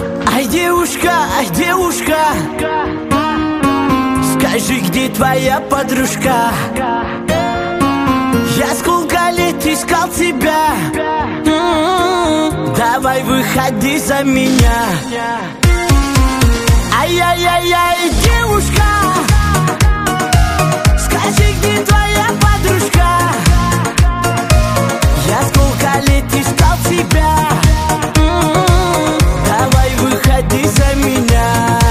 Ай, девушка, скажи, где твоя подружка? Я сколько лет искал тебя. Давай выходи за меня. Ай-яй-яй-яй, девушка, скажи, где твоя подружка? Я сколько лет искал тебя. Давай выходи за меня.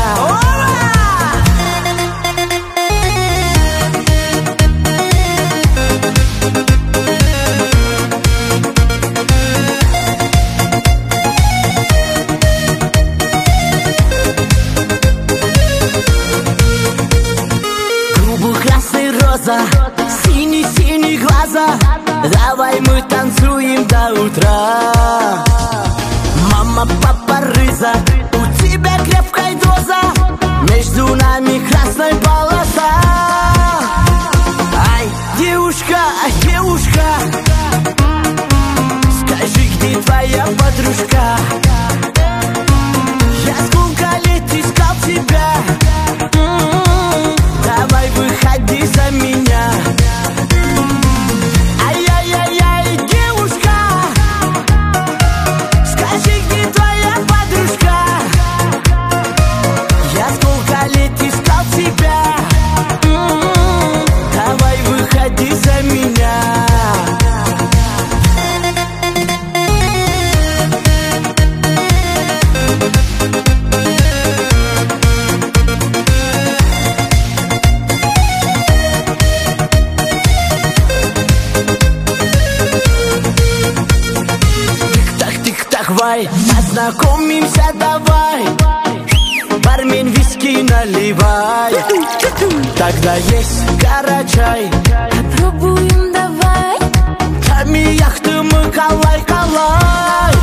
Голубо-красный роза, синий-синий глаза. Давай мы танцуем до утра. Мама, папа, рыза, у тебя крепкая доза. Между нами красная полоса. Ай, девушка, скажи, где твоя подружка? Я сколько лет искал тебя. Давай выходи за меня. Ай-яй-яй-яй, девушка, скажи, где твоя подружка? Я сколько лет искал тебя. Давай выходи за меня. Вай, познакомимся давай. Бармен, виски наливай. Тогда есть карачай. Попробуем давай. Там яхты мы калай-калай.